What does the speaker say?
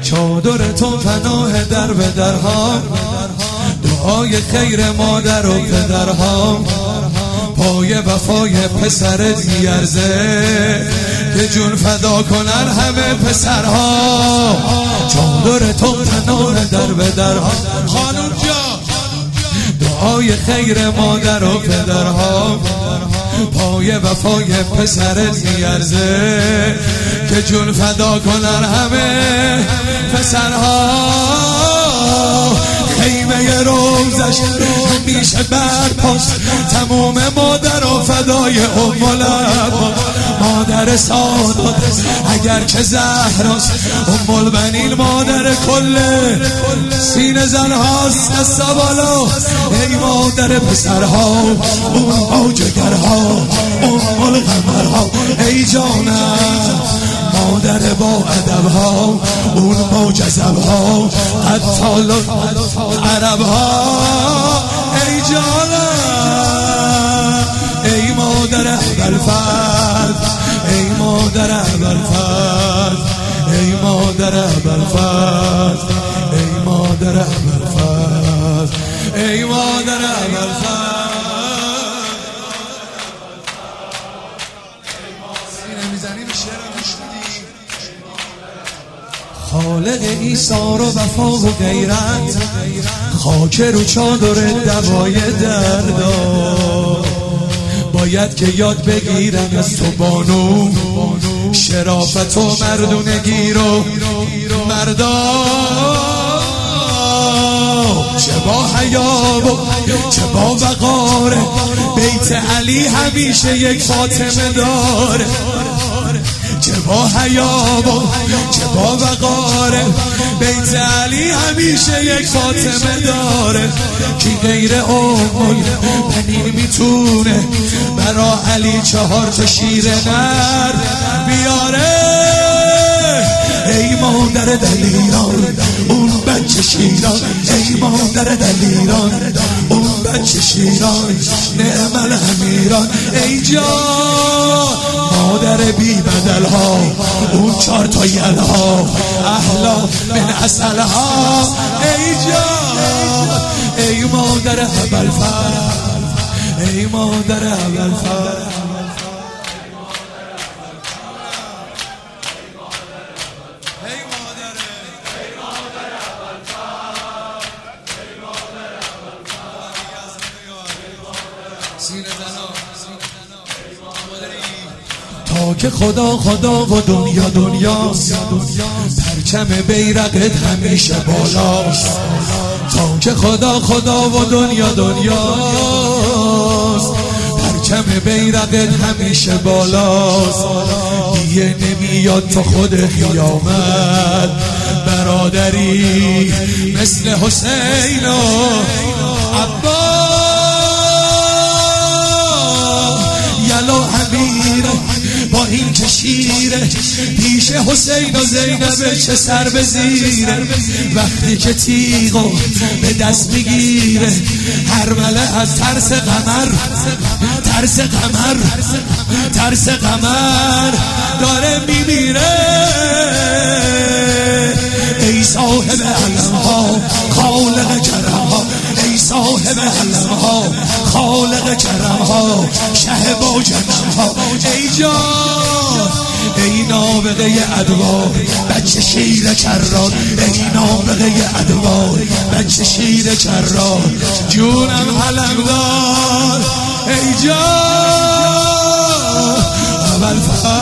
چادر تو پناه در به درها، دعای خیر مادر و پدرها، پای وفای پسرت میارزه که جون فدا کنن همه پسرها. چادر تو پناه در به درها، خانم جا دعای خیر مادر و پدرها، پای وفای پسرت میارزه که جون فدا کنن همه پسرها. خیمه روزش همیشه برپاست، تموم مادر و فدای ام، مادر سادات اگر که زهراست، ام مادر کل سینه زنهاست. از بالا ای مادر پسرها، اون جگرها، ام القمرها، ای جانم مادر با ادبها، اون معجزبها، قتال عربها. ای جانم ای مادر ابوالفضل، ای مادر ابوالفضل، ای مادر ابوالفضل، ای مادر ابوالفضل، ای مادر ابوالفضل. خالق عیسی رو وفا و غیرت، خاک رو چادر دوای دردا. باید که یاد بگیرم از تو بانو، شرافت و مردونگی رو مردا. چه با حیا و چه با وقاره، بیت علی همیشه یک فاطمه داره. چه با حیا و چه با وقاره، بیت علی همیشه یک فاطمه داره. کی غیر ام بنین میتونه برا علی 4 تا شیر نر بیاره. ای مادر دلیران اون بچه شیران، ای مادر دلیران اون بچه شیران، نعم الامیران. ای جان مادر بی بدلها، اون 4 تا یلها، احلا من اصلها. ای جان ای مادر ابوالفضل، ای مادر ابوالفضل. تا که خدا خدا و دنیا دنیاست، پرچم بیرقت همیشه بالاست. تا که خدا خدا و دنیا دنیاست، پرچم بیرقت همیشه بالاست. دیگه نمیاد تا خود قیامت برادری مثل حسین و عباس. یلا امیره با این که شیره، پیش حسین و زینب چه سر به زیره. وقتی که تیغو به دست میگیره، هر مله از ترس قمر، ترس قمر، ترس قمر داره میمیره. ای صاحب علمها خالق کرمها، ای صاحب علمها خالق کرمها، شه با جنمها. ای جان ای نابغه ادوار، بچه شیر کرار، ای نابغه ادوار، بچه شیر کرار، جونم علمدار. ای جان ابوالفضل،